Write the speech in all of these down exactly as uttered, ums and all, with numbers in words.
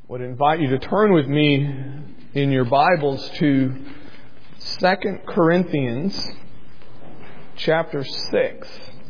would invite you to turn with me in your Bibles to Second Corinthians chapter six.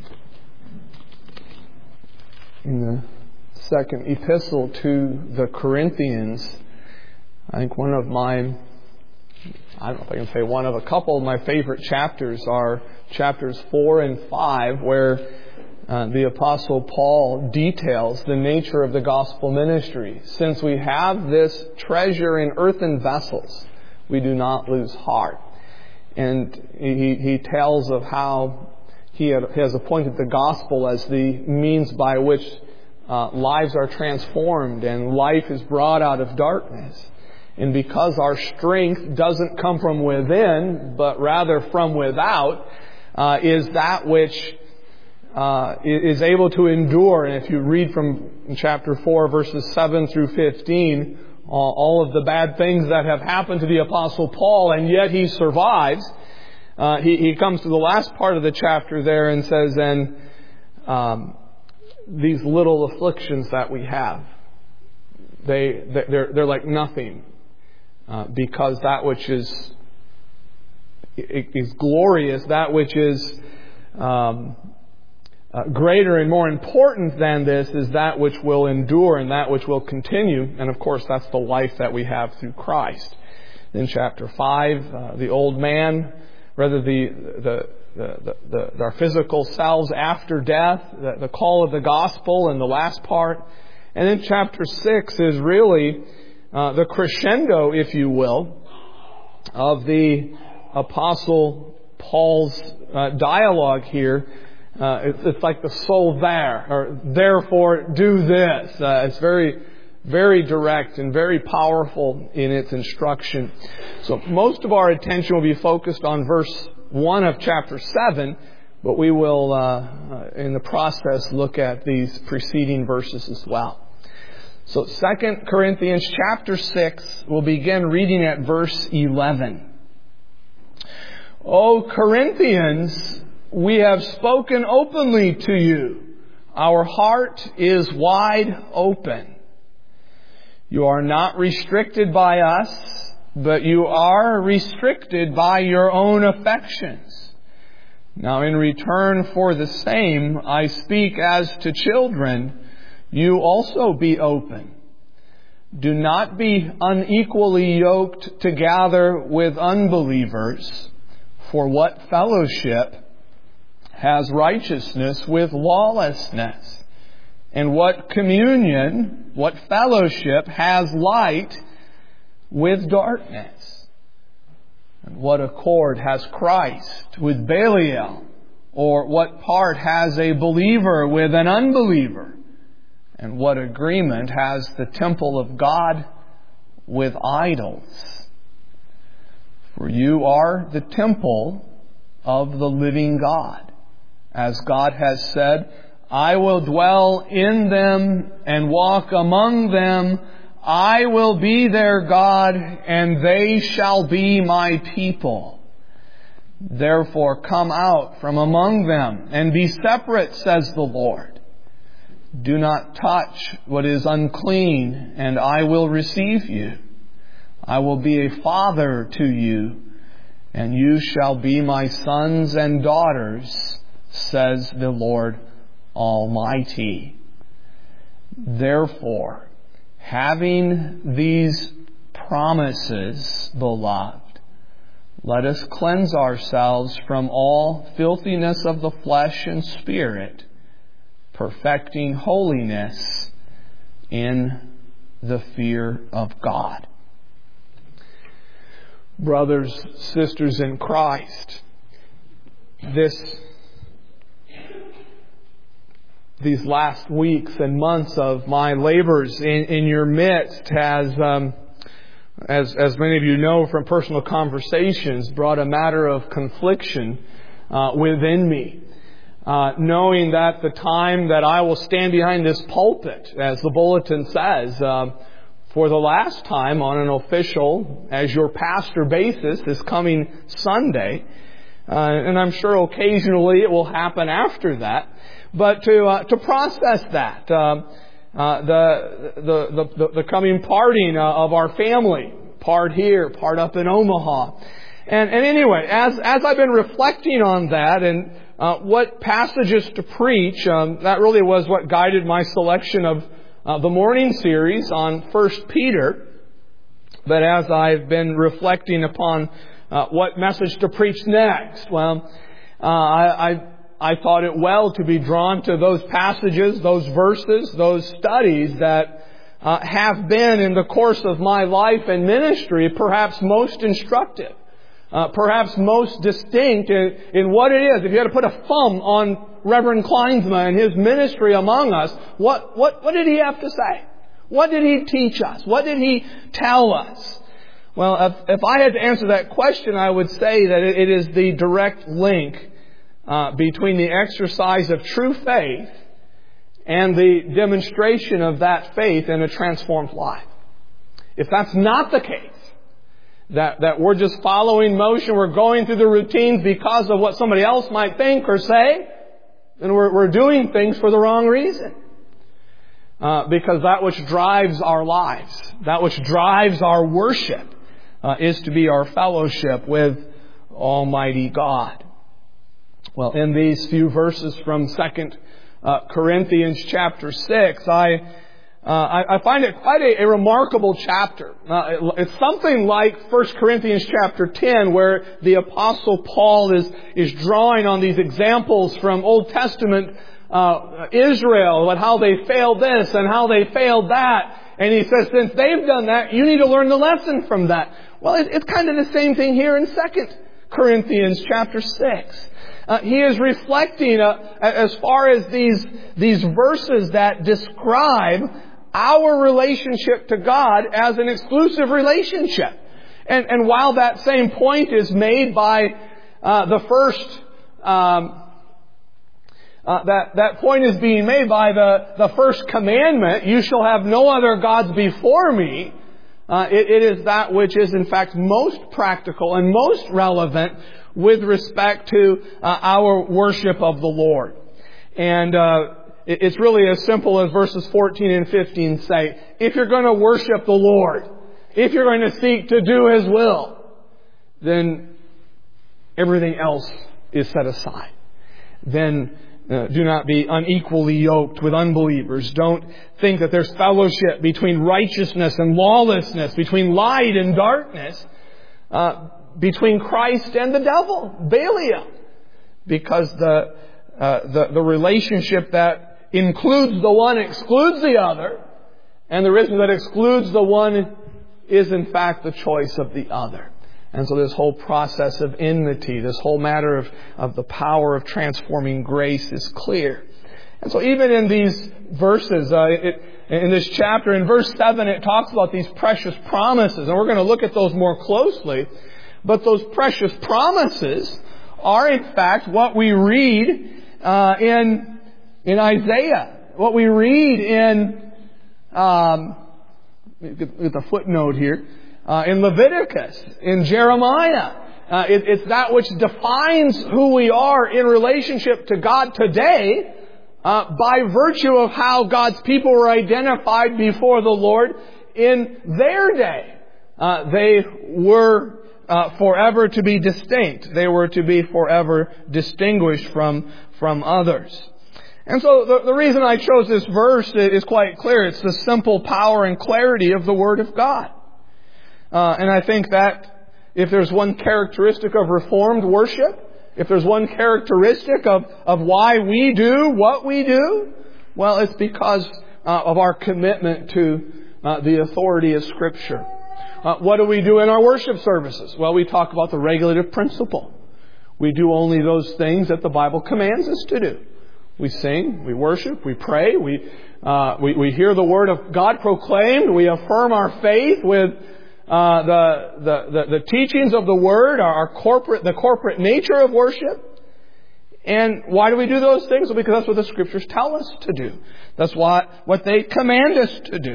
In the second epistle to the Corinthians, I think one of my, I don't know if I can say one of a couple of my favorite chapters are chapters four and five, where Uh, the Apostle Paul details the nature of the gospel ministry. Since we have this treasure in earthen vessels, we do not lose heart. And he, he tells of how he had, has appointed the gospel as the means by which uh, lives are transformed and life is brought out of darkness. And because our strength doesn't come from within, but rather from without, uh, is that which Uh, is able to endure. And if you read from chapter four, verses seven through fifteen, uh, all of the bad things that have happened to the Apostle Paul, and yet he survives. Uh, he, he comes to the last part of the chapter there and says, and um, these little afflictions that we have, they they're they're like nothing, uh, because that which is is glorious, that which is um, Uh, greater and more important than this is that which will endure and that which will continue. And of course, that's the life that we have through Christ. In chapter five, uh, the old man, rather the, the, the, the, the our physical selves after death, the, the call of the gospel in the last part. And then chapter six is really uh, the crescendo, if you will, of the Apostle Paul's uh, dialogue here. Uh, it's, it's like the soul there, or therefore do this. Uh, it's very, very direct and very powerful in its instruction. So most of our attention will be focused on verse one of chapter seven, but we will, uh, in the process, look at these preceding verses as well. So Second Corinthians chapter six, we'll begin reading at verse eleven. O Corinthians, we have spoken openly to you. Our heart is wide open. You are not restricted by us, but you are restricted by your own affections. Now in return for the same, I speak as to children, you also be open. Do not be unequally yoked together with unbelievers, for what fellowship has righteousness with lawlessness? And what communion, what fellowship has light with darkness? And what accord has Christ with Belial? Or what part has a believer with an unbeliever? And what agreement has the temple of God with idols? For you are the temple of the living God. As God has said, I will dwell in them and walk among them. I will be their God, and they shall be my people. Therefore come out from among them and be separate, says the Lord. Do not touch what is unclean, and I will receive you. I will be a father to you, and you shall be my sons and daughters, says the Lord Almighty. Therefore, having these promises, beloved, let us cleanse ourselves from all filthiness of the flesh and spirit, perfecting holiness in the fear of God. Brothers, sisters in Christ, this These last weeks and months of my labors in, in your midst has, um, as, as many of you know from personal conversations, brought a matter of confliction uh, within me. Uh, knowing that the time that I will stand behind this pulpit, as the bulletin says, uh, for the last time on an official, as your pastor basis, this coming Sunday, uh, and I'm sure occasionally it will happen after that. But to uh, to process that, uh, uh, the, the, the, the coming parting uh, of our family. Part here, part up in Omaha. And, and anyway, as, as I've been reflecting on that and uh, what passages to preach, um, that really was what guided my selection of uh, the morning series on First Peter. But as I've been reflecting upon uh, what message to preach next, well, uh, I, I I thought it well to be drawn to those passages, those verses, those studies that uh, have been in the course of my life and ministry perhaps most instructive, uh, perhaps most distinct in, in what it is. If you had to put a thumb on Reverend Kleinsma and his ministry among us, what, what, what did he have to say? What did he teach us? What did he tell us? Well, if, if I had to answer that question, I would say that it, it is the direct link Uh, between the exercise of true faith and the demonstration of that faith in a transformed life. If that's not the case, that, that we're just following motion, we're going through the routines because of what somebody else might think or say, then we're, we're doing things for the wrong reason. Uh, because that which drives our lives, that which drives our worship, uh, is to be our fellowship with Almighty God. Well, in these few verses from Second uh, Corinthians chapter six, I, uh, I I find it quite a, a remarkable chapter. Uh, it, it's something like First Corinthians chapter ten, where the Apostle Paul is is drawing on these examples from Old Testament uh, Israel, about how they failed this and how they failed that, and he says, since they've done that, you need to learn the lesson from that. Well, it, it's kind of the same thing here in Second Corinthians chapter six. Uh, he is reflecting uh, as far as these these verses that describe our relationship to God as an exclusive relationship. And, and while that same point is made by uh, the first, um, uh, that that point is being made by the, the first commandment, you shall have no other gods before me, uh, it, it is that which is in fact most practical and most relevant with respect to uh, our worship of the Lord. And uh, it's really as simple as verses fourteen and fifteen say, if you're going to worship the Lord, if you're going to seek to do His will, then everything else is set aside. Then uh, do not be unequally yoked with unbelievers. Don't think that there's fellowship between righteousness and lawlessness, between light and darkness, uh, between Christ and the devil, Belial. Because the, uh, the, the relationship that includes the one excludes the other, and the relationship that excludes the one is in fact the choice of the other. And so this whole process of enmity, this whole matter of, of the power of transforming grace is clear. And so even in these verses, uh, it, in this chapter, in verse seven, it talks about these precious promises. And we're going to look at those more closely. But those precious promises are in fact what we read uh, in in Isaiah, what we read in um, get the footnote here uh, in Leviticus, in Jeremiah. Uh, it, it's that which defines who we are in relationship to God today, uh, by virtue of how God's people were identified before the Lord in their day. Uh, they were Uh, forever to be distinct. They were to be forever distinguished from, from others. And so the, the reason I chose this verse is quite clear. It's the simple power and clarity of the Word of God. Uh, and I think that if there's one characteristic of Reformed worship, if there's one characteristic of, of why we do what we do, well, it's because uh, of our commitment to uh, the authority of Scripture. Uh, what do we do in our worship services? Well, we talk about the regulative principle. We do only those things that the Bible commands us to do. We sing, we worship, we pray, we uh, we, we hear the Word of God proclaimed, we affirm our faith with uh, the, the, the the teachings of the Word, our, our corporate the corporate nature of worship. And why do we do those things? Well, because that's what the Scriptures tell us to do. That's what what they command us to do.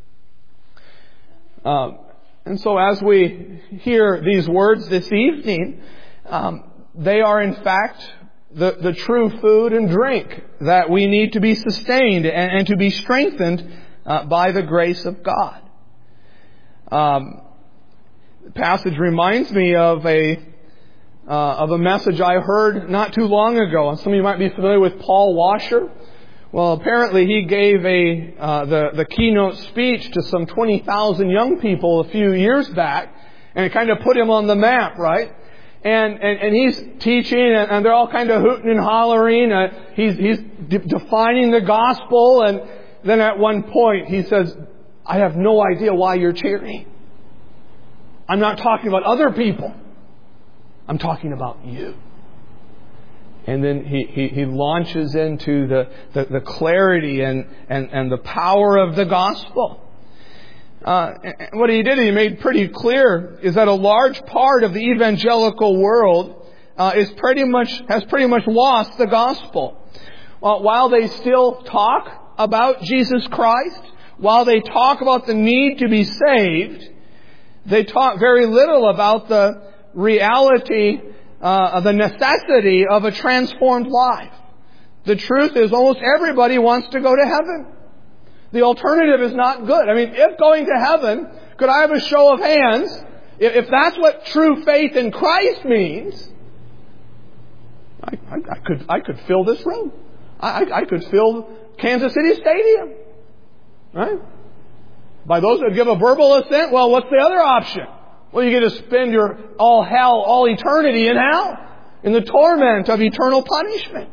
Um, And so as we hear these words this evening, um, they are in fact the, the true food and drink that we need to be sustained and, and to be strengthened uh, by the grace of God. Um, the passage reminds me of a uh, of a message I heard not too long ago. Some of you might be familiar with Paul Washer. Well, apparently he gave a uh, the the keynote speech to some twenty thousand young people a few years back, and it kind of put him on the map, right? And and, and he's teaching, and, and they're all kind of hooting and hollering. Uh, he's he's de- defining the gospel, and then at one point he says, "I have no idea why you're cheering. I'm not talking about other people. I'm talking about you." And then he, he, he launches into the, the, the clarity and, and, and the power of the gospel. Uh, what he did, he made pretty clear, is that a large part of the evangelical world uh, is pretty much has pretty much lost the gospel. Uh, while they still talk about Jesus Christ, while they talk about the need to be saved, they talk very little about the reality Uh, of the necessity of a transformed life. The truth is almost everybody wants to go to heaven. The alternative is not good. I mean, if going to heaven, could I have a show of hands? If, if that's what true faith in Christ means, I, I, I could I could fill this room. I, I, I could fill Kansas City Stadium. Right? By those that give a verbal assent, well, what's the other option? Well, you get to spend your all hell, all eternity in hell, in the torment of eternal punishment.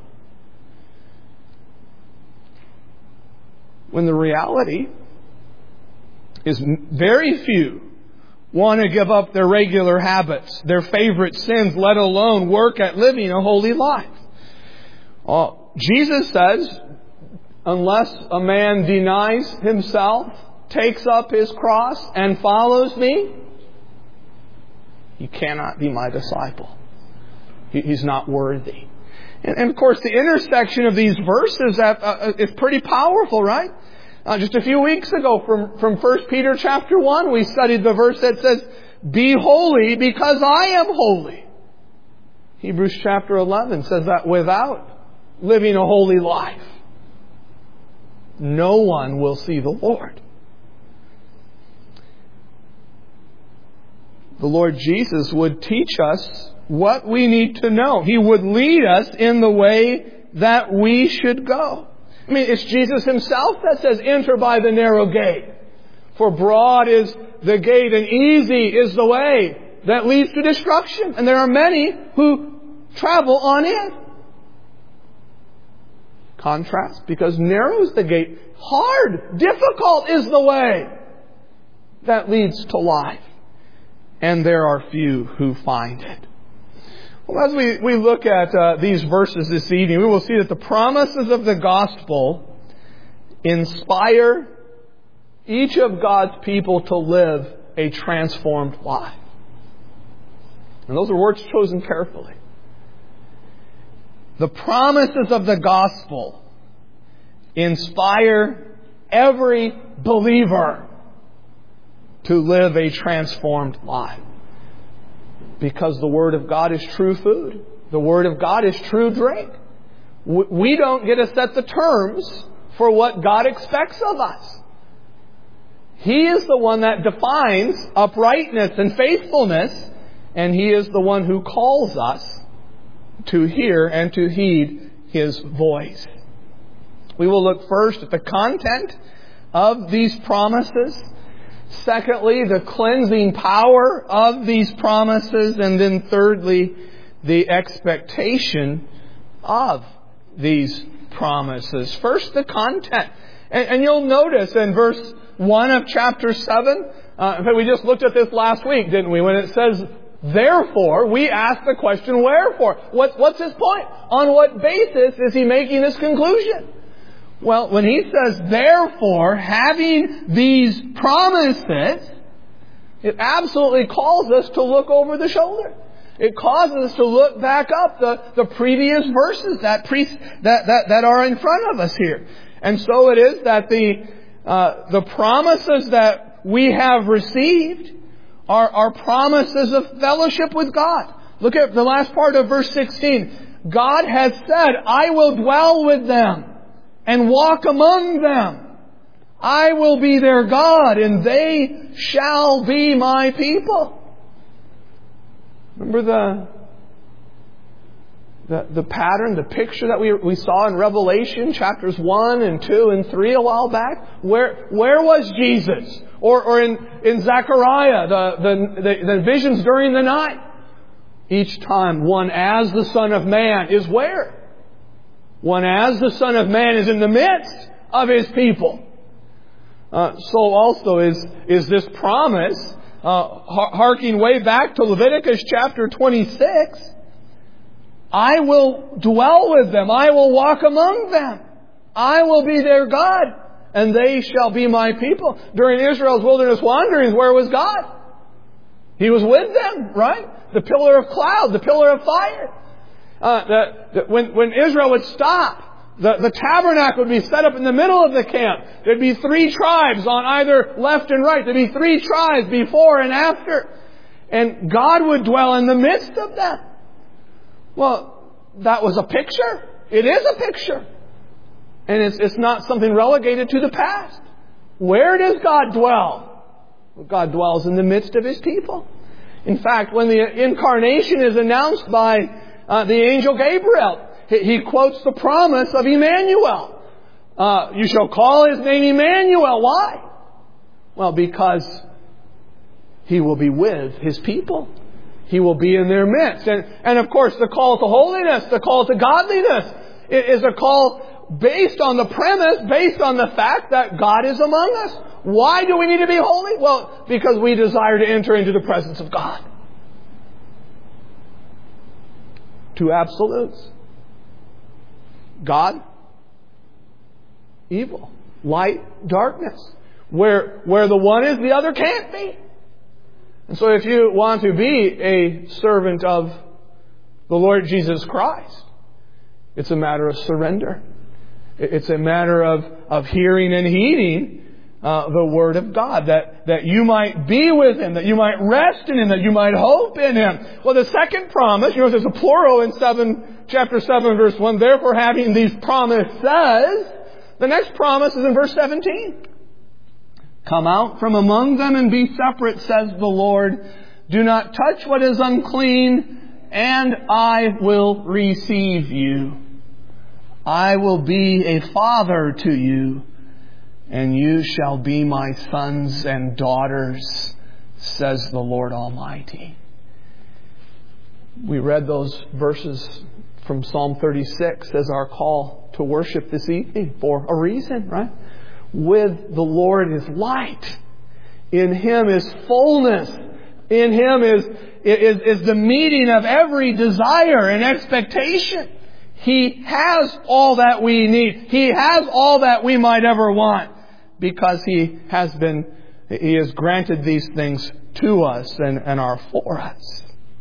When the reality is very few want to give up their regular habits, their favorite sins, let alone work at living a holy life. Uh, Jesus says, unless a man denies himself, takes up his cross, and follows me, he cannot be my disciple. He, he's not worthy. And, and of course, the intersection of these verses uh, uh, is pretty powerful, right? Uh, just a few weeks ago from, from First Peter chapter one, we studied the verse that says, "Be holy because I am holy." Hebrews chapter eleven says that without living a holy life, no one will see the Lord. The Lord Jesus would teach us what we need to know. He would lead us in the way that we should go. I mean, it's Jesus Himself that says, "Enter by the narrow gate. For broad is the gate and easy is the way that leads to destruction. And there are many who travel on it." Contrast, because narrow is the gate, hard, difficult is the way that leads to life. And there are few who find it. Well, as we, we look at uh, these verses this evening, we will see that the promises of the gospel inspire each of God's people to live a transformed life. And those are words chosen carefully. The promises of the gospel inspire every believer to live a transformed life. Because the Word of God is true food. The Word of God is true drink. We don't get to set the terms for what God expects of us. He is the one that defines uprightness and faithfulness, and He is the one who calls us to hear and to heed His voice. We will look first at the content of these promises. Secondly, the cleansing power of these promises. And then thirdly, the expectation of these promises. First, the content. And, and you'll notice in verse one of chapter seven, uh, in fact, we just looked at this last week, didn't we? When it says, "Therefore," we ask the question, wherefore? What, what's his point? On what basis is he making this conclusion? Well, when he says, "Therefore, having these promises," it absolutely calls us to look over the shoulder. It causes us to look back up the, the previous verses that, pre, that, that, that are in front of us here. And so it is that the, uh, the promises that we have received are, are promises of fellowship with God. Look at the last part of verse sixteen. God has said, I will dwell with them and walk among them. I will be their God, and they shall be my people. Remember the, the, the pattern, the picture that we, we saw in Revelation chapters one and two and three a while back? Where, where was Jesus? Or, or in, in Zechariah, the, the, the, the visions during the night? Each time, one as the Son of Man is where? One as the Son of Man is in the midst of His people. Uh, so also is, is this promise, uh, harking way back to Leviticus chapter twenty-six. I will dwell with them. I will walk among them. I will be their God, and they shall be my people. During Israel's wilderness wanderings, where was God? He was with them, right? The pillar of cloud, the pillar of fire. Uh, the, the, when, when Israel would stop, the, the tabernacle would be set up in the middle of the camp. There'd be three tribes on either left and right. There'd be three tribes before and after. And God would dwell in the midst of them. Well, that was a picture. It is a picture. And it's, it's not something relegated to the past. Where does God dwell? Well, God dwells in the midst of His people. In fact, when the incarnation is announced by uh, the angel Gabriel, he, he quotes the promise of Emmanuel. Uh, you shall call His name Emmanuel. Why? Well, because He will be with His people. He will be in their midst. And, and of course, the call to holiness, the call to godliness, is a call based on the premise, based on the fact that God is among us. Why do we need to be holy? Well, because we desire to enter into the presence of God. Two absolutes. God, evil. Light, darkness. Where, where the one is, the other can't be. And so if you want to be a servant of the Lord Jesus Christ, it's a matter of surrender. It's a matter of, of hearing and heeding Uh, the Word of God, that, that you might be with Him, that you might rest in Him, that you might hope in Him. Well, the second promise, you know, there's a plural in seven, chapter seven, verse one. Therefore, having these promises, the next promise is in verse seventeen. Come out from among them and be separate, says the Lord. Do not touch what is unclean, and I will receive you. I will be a father to you, and you shall be my sons and daughters, says the Lord Almighty. We read those verses from Psalm thirty-six as our call to worship this evening for a reason, right? With the Lord is light. In Him is fullness. In Him is, is, is the meeting of every desire and expectation. He has all that we need. He has all that we might ever want. Because He has been, He has granted these things to us and, and are for us.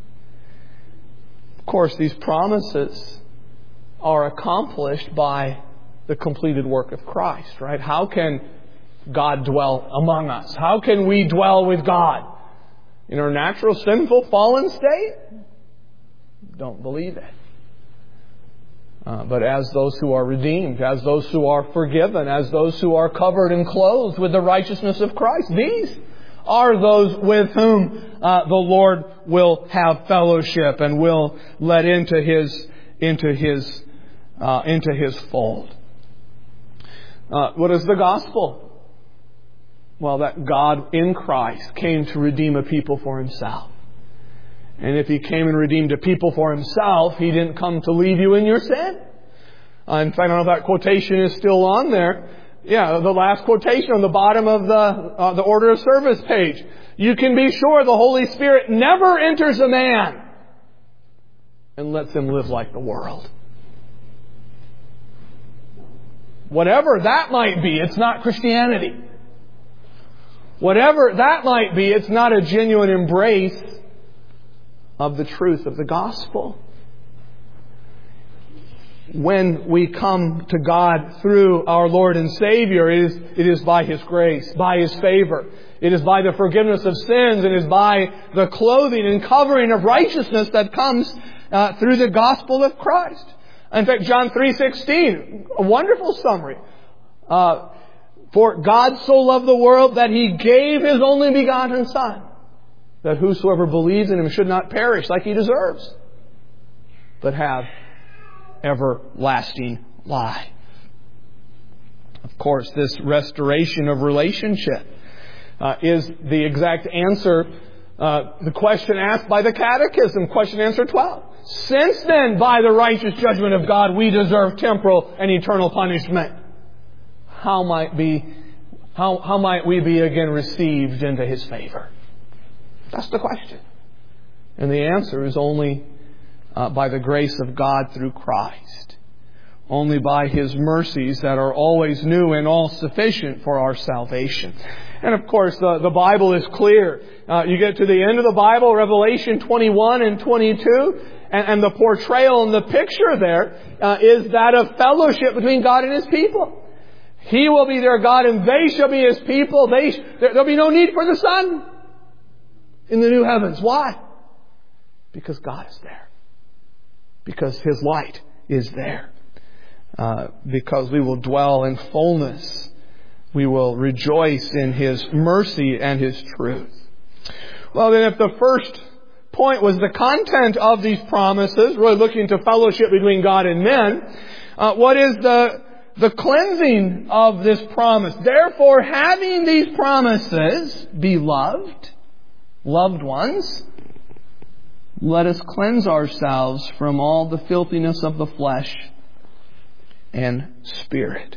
Of course, these promises are accomplished by the completed work of Christ, right? How can God dwell among us? How can we dwell with God? In our natural, sinful, fallen state? Don't believe it. Uh, but as those who are redeemed, as those who are forgiven, as those who are covered and clothed with the righteousness of Christ, these are those with whom uh, the Lord will have fellowship and will let into His into His uh, into His fold. Uh, what is the gospel? Well, that God in Christ came to redeem a people for Himself. And if He came and redeemed a people for Himself, He didn't come to leave you in your sin. Uh, in fact, I don't know if that quotation is still on there. Yeah, the last quotation on the bottom of the uh, the order of service page. You can be sure the Holy Spirit never enters a man and lets him live like the world. Whatever that might be, it's not Christianity. Whatever that might be, it's not a genuine embrace of the truth of the gospel. When we come to God through our Lord and Savior, it is, it is by His grace, by His favor. It is by the forgiveness of sins. It is by the clothing and covering of righteousness that comes uh, through the gospel of Christ. In fact, John three sixteen, a wonderful summary. Uh, For God so loved the world that He gave His only begotten Son, that whosoever believes in Him should not perish like he deserves, but have everlasting life. Of course, this restoration of relationship uh, is the exact answer, uh, the question asked by the Catechism, question answer twelve. Since then, by the righteous judgment of God, we deserve temporal and eternal punishment, how might be, how, how might we be again received into His favor? That's the question. And the answer is only uh, by the grace of God through Christ. Only by His mercies that are always new and all sufficient for our salvation. And of course, the, the Bible is clear. Uh, you get to the end of the Bible, Revelation twenty-one and twenty-two, and, and the portrayal and the picture there uh, is that of fellowship between God and His people. He will be their God and they shall be His people. They, there, there'll be no need for the sun in the new heavens. Why? Because God is there. Because His light is there. Uh, because we will dwell in fullness. We will rejoice in His mercy and His truth. Well, then if the first point was the content of these promises, really looking to fellowship between God and men, uh, what is the, the cleansing of this promise? Therefore, having these promises, beloved, loved ones, let us cleanse ourselves from all the filthiness of the flesh and spirit.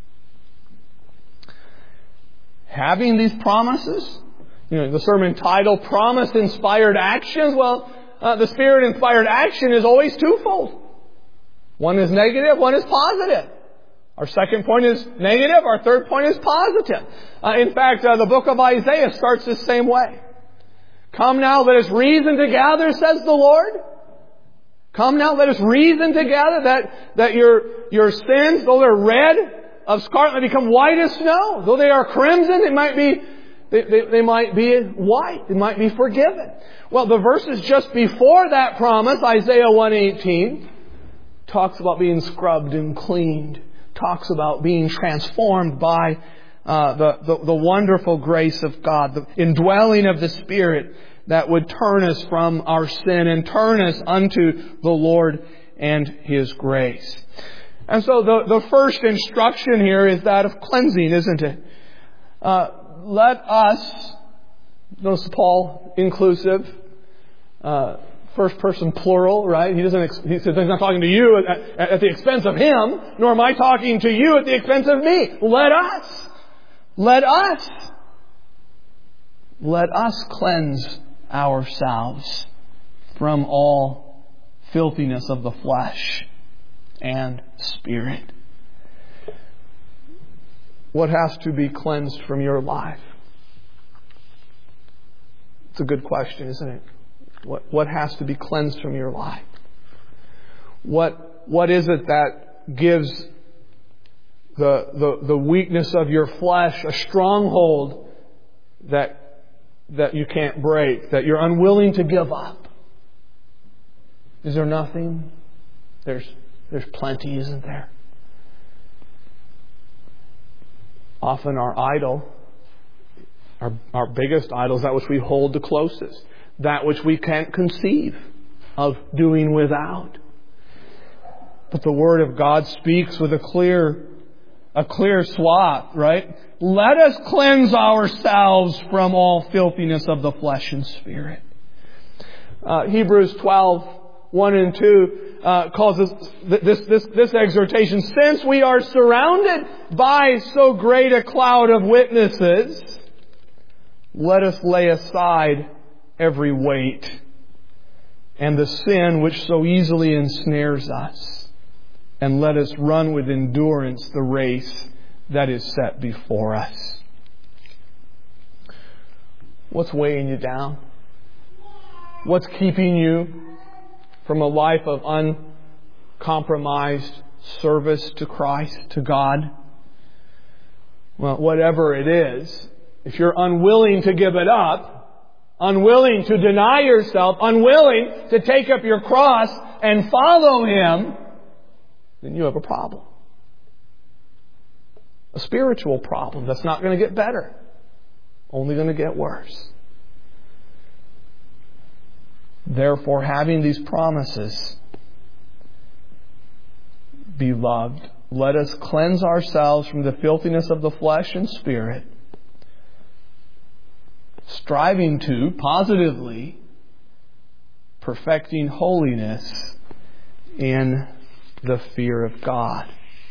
Having these promises, you know, the sermon title, Promise-Inspired Actions. Well, uh, the Spirit-inspired action is always twofold. One is negative, one is positive. Our second point is negative, our third point is positive. Uh, in fact, uh, the book of Isaiah starts the same way. Come now, let us reason together, says the Lord. Come now, let us reason together that, that your, your sins, though they're red, of scarlet, may become white as snow. Though they are crimson, they might be, they, they, they might be white. They might be forgiven. Well, the verses just before that promise, Isaiah one eighteen, talks about being scrubbed and cleaned. Talks about being transformed by uh, the, the, the wonderful grace of God, the indwelling of the Spirit that would turn us from our sin and turn us unto the Lord and His grace. And so the, the first instruction here is that of cleansing, isn't it? Uh, let us, notice Paul inclusive, uh, first person plural, right? He doesn't, he says he's not talking to you at, at, at the expense of him, nor am I talking to you at the expense of me. Let us, let us, let us cleanse ourselves from all filthiness of the flesh and spirit. What has to be cleansed from your life? It's a good question, isn't it? What what has to be cleansed from your life? What what is it that gives the the, the weakness of your flesh a stronghold that that you can't break, that you're unwilling to give up? Is there nothing? There's There's plenty, isn't there? Often our idol, our, our biggest idol is that which we hold the closest. That which we can't conceive of doing without. But the Word of God speaks with a clear, a clear swath, right? Let us cleanse ourselves from all filthiness of the flesh and spirit. Uh, Hebrews twelve, one and two uh, calls us this, this, this exhortation. Since we are surrounded by so great a cloud of witnesses, let us lay aside every weight and the sin which so easily ensnares us, and let us run with endurance the race that is set before us. What's weighing you down? What's keeping you from a life of uncompromised service to Christ, to God? Well, whatever it is, if you're unwilling to give it up, unwilling to deny yourself, unwilling to take up your cross and follow Him, then you have a problem. A spiritual problem that's not going to get better. Only going to get worse. Therefore, having these promises, beloved, let us cleanse ourselves from the filthiness of the flesh and spirit, striving to, positively, perfecting holiness in the fear of God.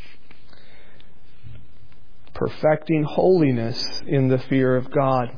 Perfecting holiness in the fear of God.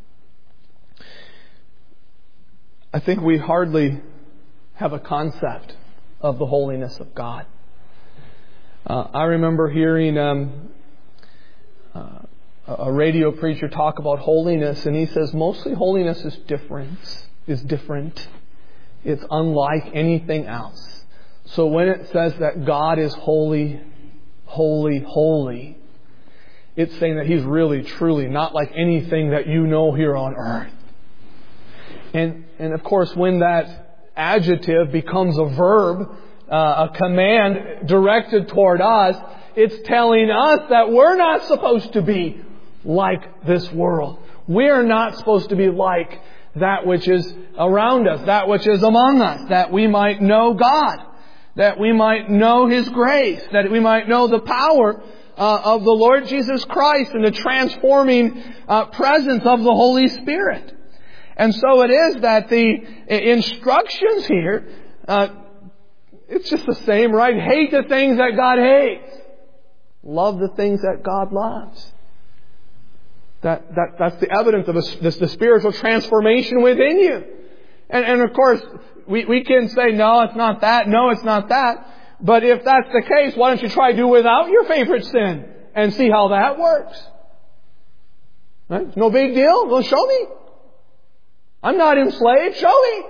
I think we hardly have a concept of the holiness of God. Uh, I remember hearing um, uh, a radio preacher talk about holiness, and he says mostly holiness is different. Is different. It's unlike anything else. So when it says that God is holy, holy, holy, it's saying that He's really, truly not like anything that you know here on earth. And, and of course, when that adjective becomes a verb, uh, a command directed toward us, it's telling us that we're not supposed to be like this world. We are not supposed to be like that which is around us, that which is among us, that we might know God, that we might know His grace, that we might know the power uh, of the Lord Jesus Christ and the transforming uh, presence of the Holy Spirit. And so it is that the instructions here, uh, it's just the same, right? Hate the things that God hates. Love the things that God loves. That, that, that's the evidence of a, this, the spiritual transformation within you. And, and of course, we, we can say, no, it's not that. No, it's not that. But if that's the case, why don't you try to do without your favorite sin and see how that works? Right? No big deal. Well, show me. I'm not enslaved. Show me.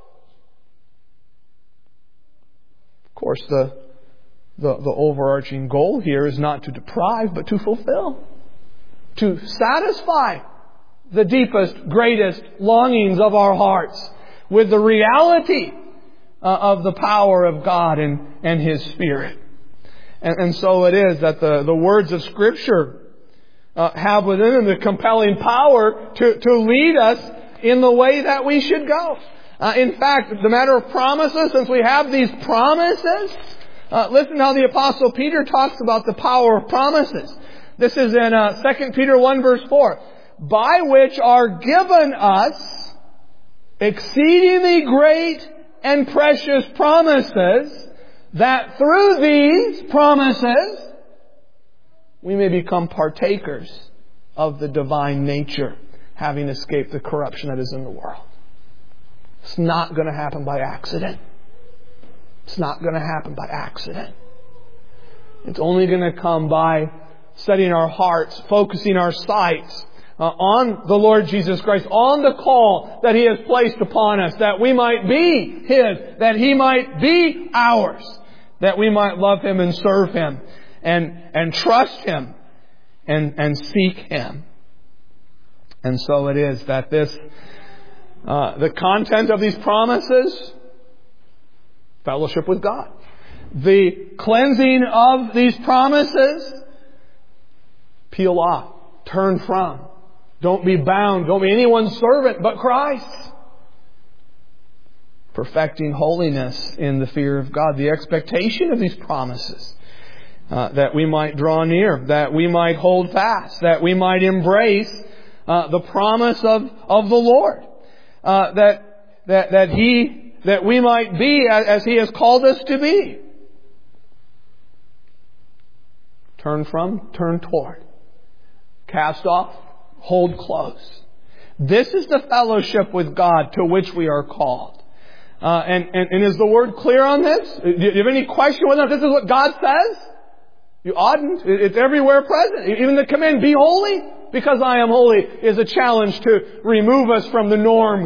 Of course, the, the, the overarching goal here is not to deprive, but to fulfill. To satisfy the deepest, greatest longings of our hearts with the reality uh, of the power of God and, and His Spirit. And, and so it is that the, the words of Scripture uh, have within them the compelling power to, to lead us in the way that we should go. Uh, in fact, the matter of promises, since we have these promises, uh, listen how the Apostle Peter talks about the power of promises. This is in uh, Second Peter one verse four. By which are given us exceedingly great and precious promises, that through these promises we may become partakers of the divine nature, having escaped the corruption that is in the world. It's not going to happen by accident. It's not going to happen by accident. It's only going to come by setting our hearts, focusing our sights uh, on the Lord Jesus Christ, on the call that He has placed upon us, that we might be His, that He might be ours, that we might love Him and serve Him and, and trust Him and, and seek Him. And so it is that this, uh, the content of these promises, fellowship with God. The cleansing of these promises, peel off, turn from. Don't be bound. Don't be anyone's servant but Christ. Perfecting holiness in the fear of God. The expectation of these promises. Uh, that we might draw near. That we might hold fast. That we might embrace uh, the promise of, of the Lord. Uh, that, that, that He, that we might be as, as He has called us to be. Turn from, turn toward. Cast off, hold close. This is the fellowship with God to which we are called. Uh, and, and, and is the Word clear on this? Do you have any question whether this is what God says? You oughtn't. It's everywhere present. Even the command, be holy, because I am holy, is a challenge to remove us from the norm,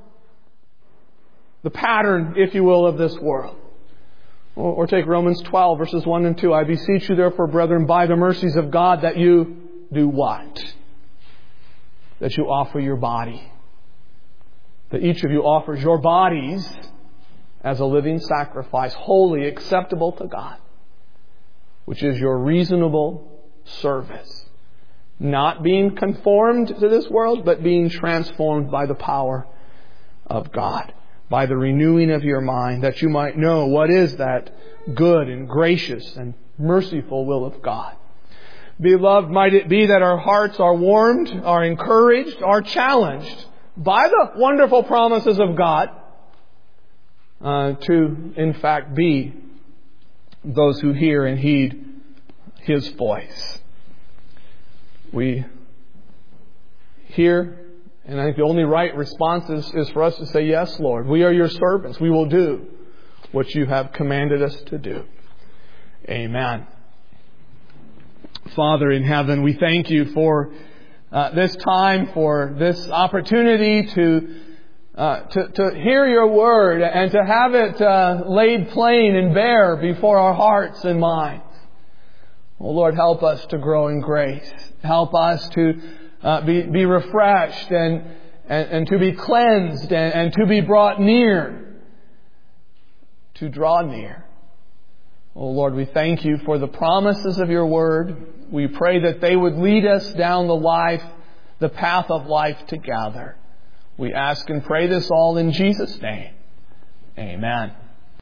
the pattern, if you will, of this world. Or, or take Romans twelve, verses one and two. I beseech you, therefore, brethren, by the mercies of God, that you do what? That you offer your body that each of you offers your bodies as a living sacrifice, wholly acceptable to God, which is your reasonable service. Not being conformed to this world, but being transformed by the power of God, by the renewing of your mind, that you might know what is that good and gracious and merciful will of God. Beloved, might it be that our hearts are warmed, are encouraged, are challenged by the wonderful promises of God uh, to, in fact, be those who hear and heed His voice. We hear, and I think the only right response is, is for us to say, yes, Lord, we are your servants. We will do what you have commanded us to do. Amen. Father in heaven, we thank you for uh, this time, for this opportunity to, uh, to to hear your word and to have it uh, laid plain and bare before our hearts and minds. Oh Lord, help us to grow in grace. Help us to uh, be, be refreshed and, and, and to be cleansed and, and to be brought near, to draw near. Oh Lord, we thank you for the promises of your word. We pray that they would lead us down the life, the path of life together. We ask and pray this all in Jesus' name. Amen.